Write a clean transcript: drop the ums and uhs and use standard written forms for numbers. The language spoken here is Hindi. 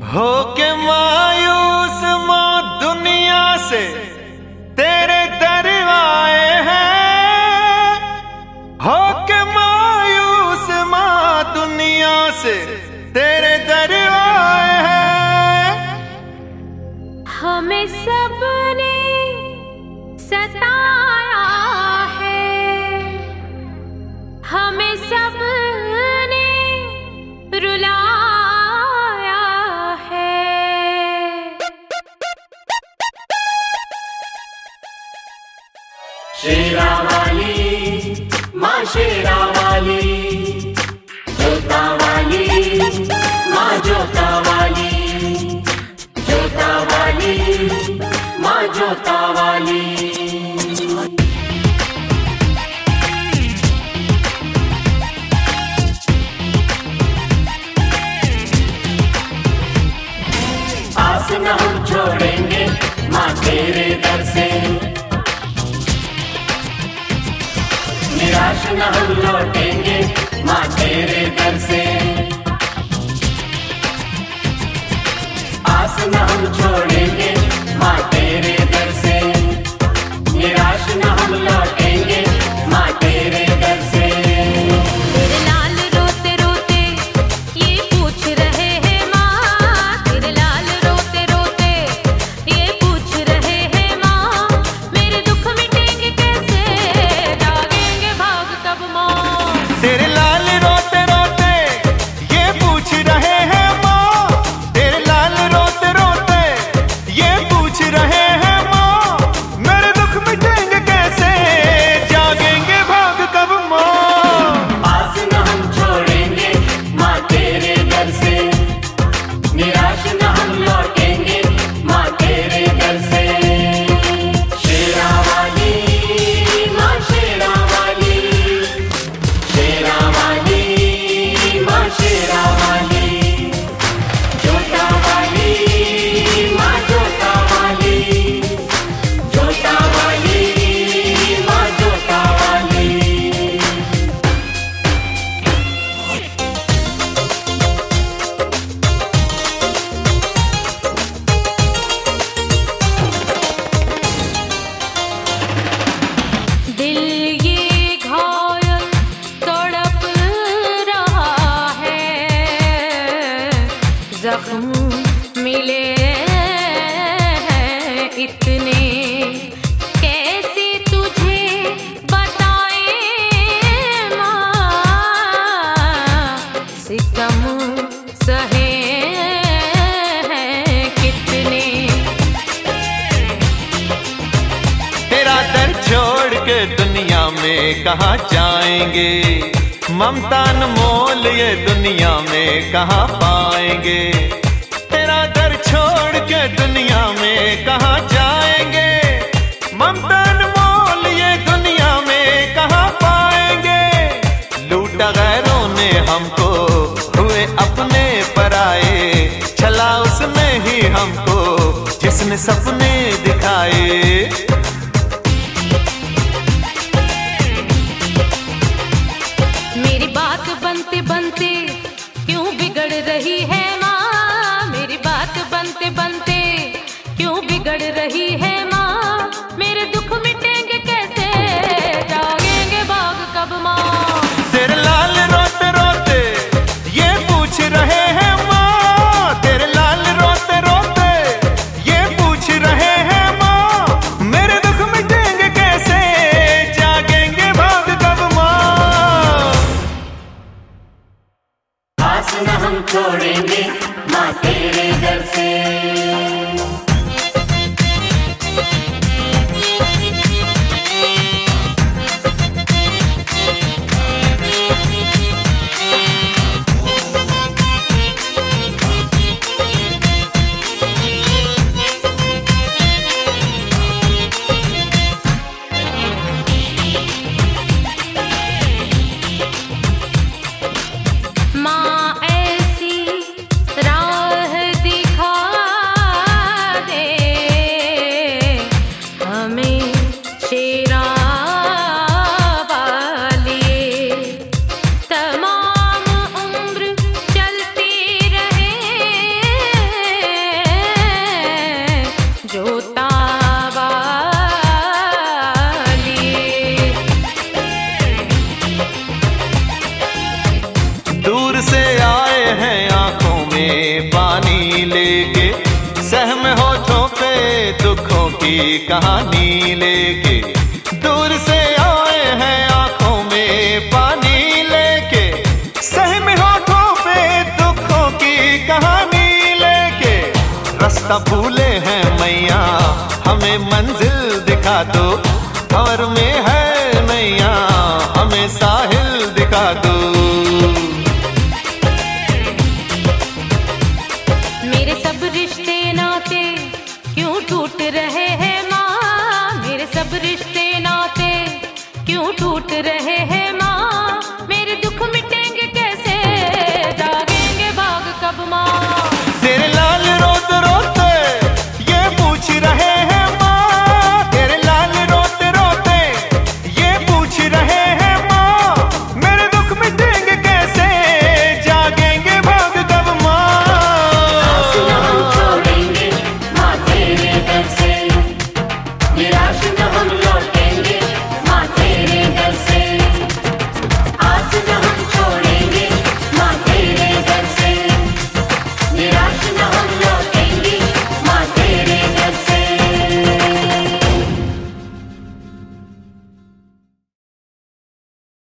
हो के मायूस माँ दुनिया से तेरे दर आए हैं। हो के मायूस माँ दुनिया से तेरे दर आए हैं। हमें सबने सताया है, हमें सबने रुलाया है। शेरा वाली माँ, शेरा वाली, जोता वाली माँ, जोता वाली, जोता वाली माँ, जोता वाली। आस न हम छोड़ेंगे माँ तेरे दर से, निराश न हम लौटेंगे माँ तेरे दर से। आस न हम छोड़ेंगे माँ तेरे दर से, निराश न हम लौटेंगे माँ तेरे दर से। तेरे लाल रोते रोते ये पूछ रहे हैं माँ, तेरे लाल रोते रोते ये पूछ रहे हैं माँ, मेरे दुख मिटेंगे कैसे, जागेंगे भाग कब माँ। तेरे लाल रोते रोते ये पूछ रहे हैं माँ, तेरे लाल रोते रोते ये पूछ रहे हैं माँ, मेरे दुख मिटेंगे कैसे, जागेंगे भाग कब माँ। आस न हम छोड़ेंगे माँ तेरे दर से, निराश न हम लौटेंगे माँ तेरे दर से। शेरा वाली माँ, शेरा वाली, शेरा वाली माँ, शेरा वाली, जोता वाली माँ, जोता वाली, जोता वाली माँ, जोता वाली। दिल ये घायल तड़प रहा है, जख्म मिले हैं इतने, कैसे तुझे बताएं माँ, सितम सहे हैं कितने। तेरा दर छोड़ के दुनिया में कहाँ जाएंगे, ममता मोल ये दुनिया में कहाँ पाएंगे। तेरा दर छोड़ के दुनिया में कहाँ जाएंगे, ममता मोल ये दुनिया में कहाँ पाएंगे। लूटा गैरों ने हमको, हुए अपने पराए, छला उसने ही हमको जिसने सपने दिखाए। मेरी बात बनते बनते क्यों बिगड़ रही है माँ, मेरी बात बनते बनते क्यों बिगड़ रही है माँ, मेरे दुख मिटेंगे कैसे, जागेंगे भाग कब माँ। तेरे लाल रोते रोते ये पूछ रहे हैं माँ, तेरे लाल रोते रोते ये पूछ रहे हैं माँ, मेरे दुख मिटेंगे कैसे, जागेंगे भाग कब माँ। आस न हम छोड़ेंगे माँ तेरे दर से। माँ ऐसी राह दिखा की कहानी लेके, दूर से आए हैं आंखों में पानी लेके, सहमे होठों पे दुखों की कहानी लेके। रास्ता भूले हैं मैया, हमें मंजिल दिखा दो।